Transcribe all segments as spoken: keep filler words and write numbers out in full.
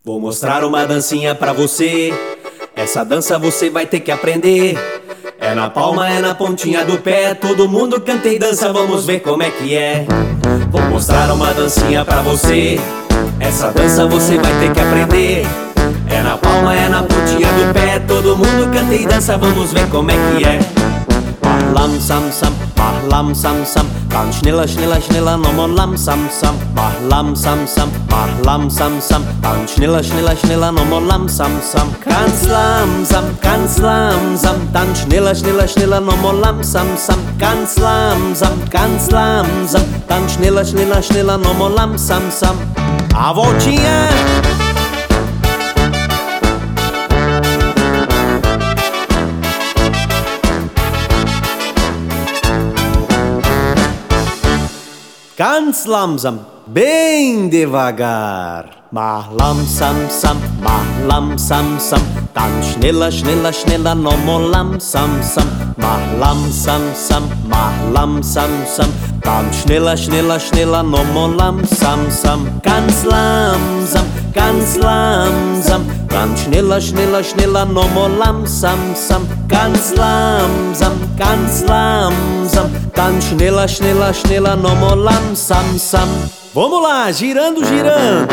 Vou mostrar uma dancinha pra você. Essa dança você vai ter que aprender. É na palma, é na pontinha do pé. Todo mundo canta e dança, vamos ver como é que é. Vou mostrar uma dancinha pra você. Essa dança você vai ter que aprender. É na palma, é na pontinha do pé. Todo mundo canta e dança, vamos ver como é que é. Mach langsam, sam, mach langsam, sam. Ganz schneller, schneller, schneller, nochmal langsam, sam. Mach langsam, sam, mach langsam, sam. Ganz schneller, schneller, schneller, nochmal langsam, sam. Ganz langsam, ganz langsam. Dann schneller, schneller, schneller, nochmal langsam, sam. Ganz langsam, ganz langsam. Dann schneller, schneller, schneller, nochmal langsam, sam. A voltinha. Ganz langsam, bem devagar. Mach langsam, sam, mach langsam, sam. Dann schneller, schneller, schneller, nochmal langsam, sam. Mach langsam, sam, mach langsam, sam. Dann schneller, schneller, schneller, nochmal langsam, sam. Ganz langsam, ganz langsam. Dann schneller, schneller, schneller, nochmal langsam, sam. Ganz langsam, ganz langsam. Dann schneller, schneller, schneller, nochmal langsam, sam. Vamos lá, girando, girando.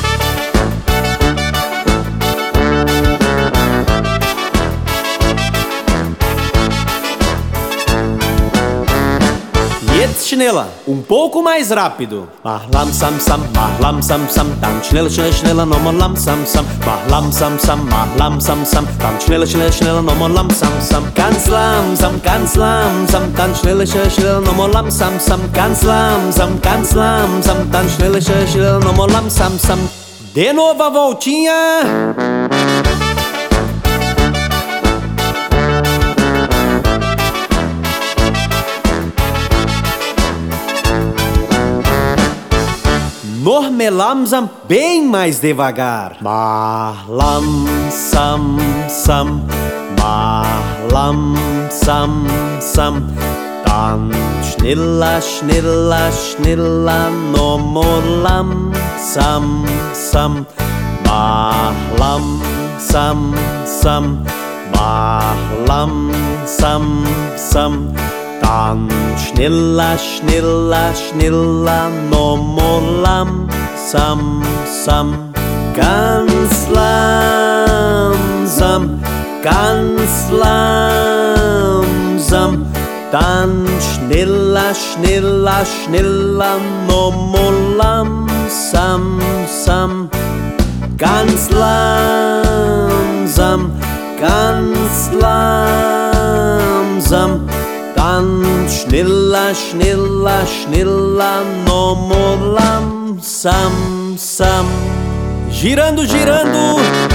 Jetzt schneller, um pouco mais rápido. Mach langsam, sam, mach langsam, sam. Dann schneller, schneller, schneller, nochmal langsam, sam. Mach langsam, sam, mach langsam, sam. Dann schneller, schneller, schneller, nochmal langsam, sam. Ganz langsam, ganz langsam. Dann schneller, schneller, schneller, nochmal langsam, sam. Ganz langsam, ganz langsam. Dann schneller, schneller, schneller, nochmal langsam, sam. De novo a voltinha. Noch mehr langsam, bem mais devagar. Mach langsam, sam. Mach langsam, sam. Dann schneller, schneller, schneller, nochmal langsam, sam. Mach langsam, sam. Mach langsam, sam. Dann schneller, schneller, schneller, nochmal langsam, sam. Ganz langsam, ganz langsam. Dann schneller, schneller, schneller, nochmal langsam, sam. Ganz langsam, ganz langsam. Dann schneller, schneller, schneller, nochmal langsam, sam. Girando, girando.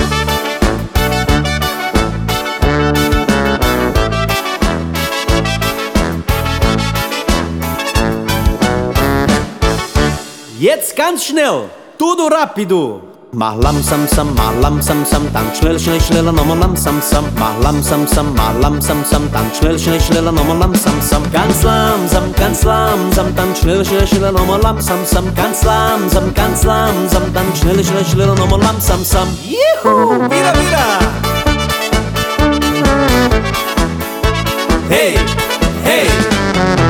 Jetzt ganz schnell, tudo rápido. Mach langsam, sam, mach langsam, sam. Dann schnell, schnell, schneller, nochmal langsam, sam. Mach langsam, sam, mach langsam, sam. Dann schnell, schnell, schneller, nochmal langsam, sam. Ganz langsam, ganz langsam. Dann schnell, schnell, schneller, nochmal langsam, sam. Ganz langsam, ganz langsam. Dann schnell, schnell, schneller, nochmal langsam, sam. Juhu, wieder, wieder. Hey, hey.